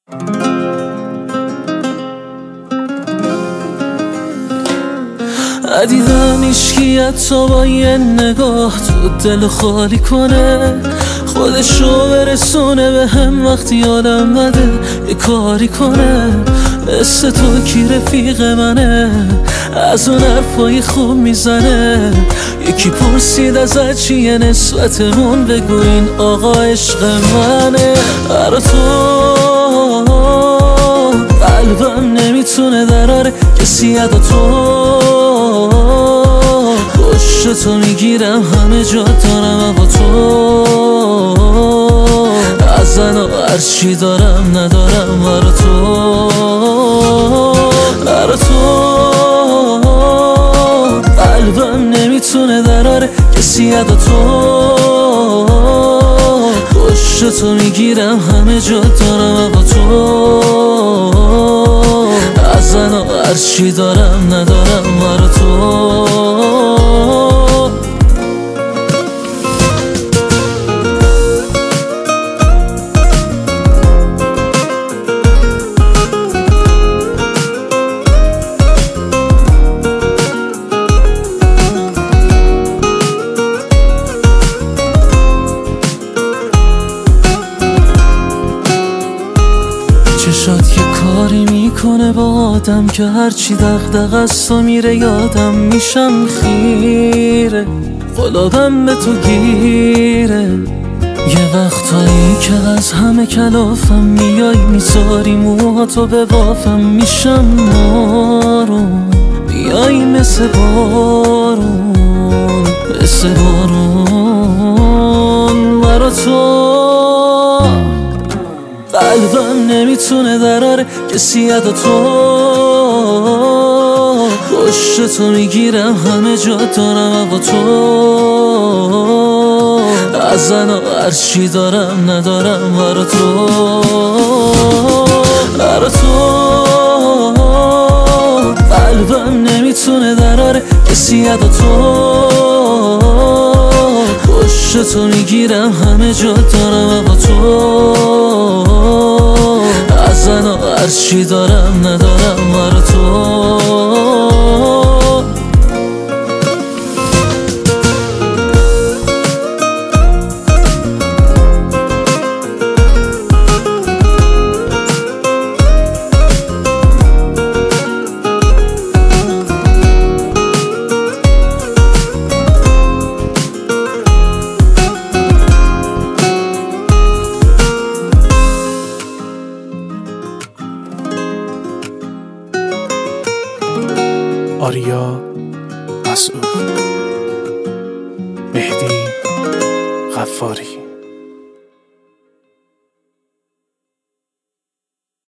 ندیدم ایشکی حتی با یه نگاه تو دل خالی کنه، خودشو برسونه به هم وقتی آدم بده یه کاری کنه. مثل تو کی رفیق منه، از اون حرفای خوب میزنه. یکی پرسید ازت چیه نسبتمون، بگو این آقا عشق منه. برا تو قلبم نمیتونه دراره کسی ادا تو، پشت تو میگیرم همه جا دارم اما تو از زن و هرچی دارم ندارم. برا تو قلبم نمیتونه دراره کسی ادا تو، پشت تو میگیرم همه جا دارم اما تو از زن و هرچی دارم ندارم. برا تو چشات یه کاری میکنه با آدم که هرچی دغدغه است و میره یادم میشم خیره. قلبم به تو گیره، یه وقتایی که از همه کلافم میای میذاری موهاتو به بافم، میشم مارون بیای مثل بارون برا تو قلبم نمیتونه دراره کسی ادا تو، پشت تو میگیرم همه جا دارم اما تو از زن و هرچی دارم ندارم. برا تو قلبم نمیتونه دراره کسی ادا تو، پشت تو میگیرم همه جا دارم اما تو از زن و هرچی دارم ندارم. برا تو آریا مسعود، مهدی غفاری.